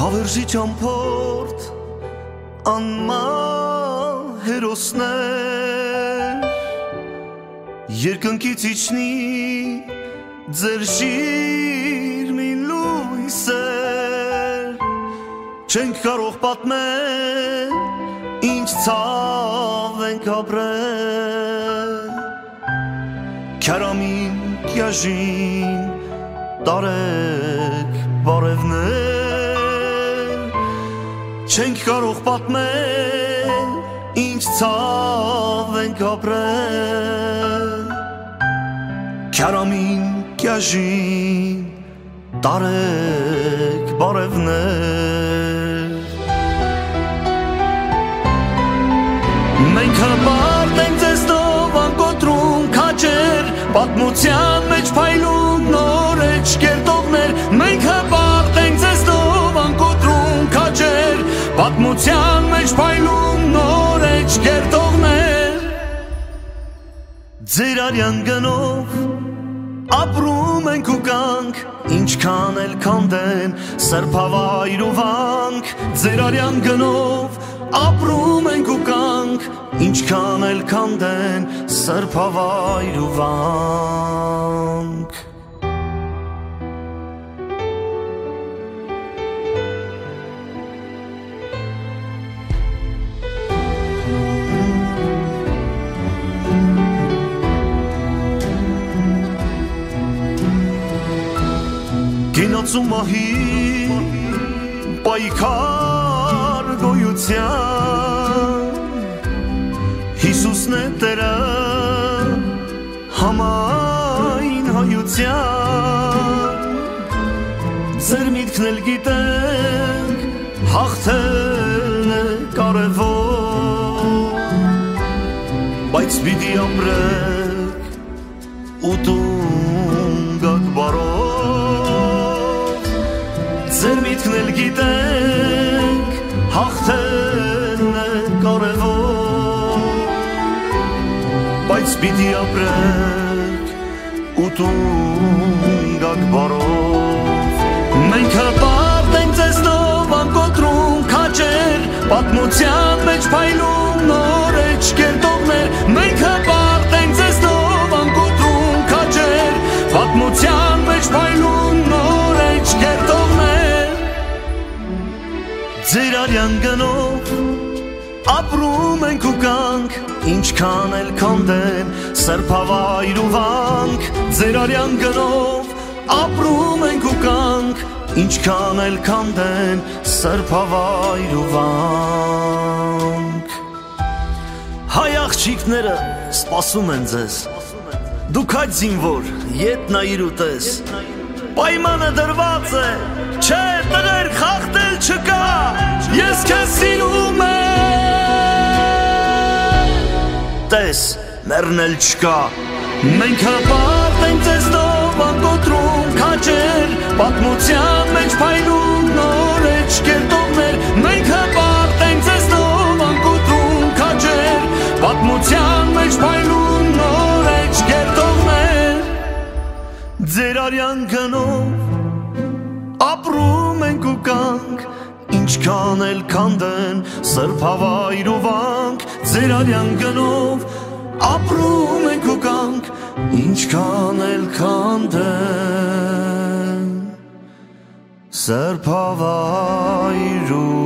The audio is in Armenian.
Հավերժի ճամփորդ անմահ հերոսներ երկնքից իջնի ձեր շիրմին լույսեր չենք կարող պատմել ինչ ցավ ենք ապրել քարամին կյաժին տարեք բարևներ չենք կարող պատմել ինչ ցավ ենք ապրել քարամին կյաժին տարեք բարևներ մենք հպարտ ենք ձեզ նով անկոտրում քաջեր պատմության մեջ փայլուն նոր էջ կերտողներ մենք հպարտ ենք ձեզ նով անկոտրում քաջեր պատմության մեջ փայլուն նոր էջ կերտողներ ձեր արյան գնով ապրում ենք ու կանք ինչքան էլ քանդեն սրբավայր ու վանք ձեր արյան գնով ապրում ենք ու կանք ինչքան էլ քանդեն սրբավայր ու վանք Գինացու մահի պայքար գոյության Հիսուսն է Տերը համայն հայության Ձեր միտքն էլ գիտենք հաղթել է կարևոր Բայց պիտի ապրեք ու տուն գաք բարով Ձեր միտքն էլ գիտենք հաղթելն է կարևոր Բայց պիտի ապրեք ու տուն գաք բարով Մենք հպարտ ենք ձեզ նով անկոտրում քաջեր պատմության մեջ փայլում նոր էջ կերտողներ Մենք հպարտ ենք ձեզ նով անկոտրում քաջեր պատմության մեջ փայլում նոր էջ կերտողներ Ձեր արյան գնով ապրում ենք ու կանք ինչքան էլ քանդեն սրբավայր ու վանք Ձեր արյան գնով ապրում ենք ու կանք ինչքան էլ քանդեն սրբավայր ու վանք Հայ աղջիկները սպասում են ձեզ Դուք այդ զինվոր ետ նայիր ու տես Պայմանը դրված է Չէ տղեր խախտել չկա Ես քեզ սիրում եմ Տես մեռնել չկա Մենք հպարտ ենք ձեզ նով անկոտրում քաջեր Պատմության մեջ փայլում նոր էջ կերտողներ Մենք հպարտ ենք ձեզ նով անկոտրում քաջեր Պատմության մեջ փայլում նոր էջ կերտողներ Ձեր արյան գնով ապրում ենք ու կանք Ինչքան էլ քանդեն սրբավայր ու վանք Ձեր արյան գնով ապրում ենք ու կանք Ինչքան էլ քանդեն սրբավայր ու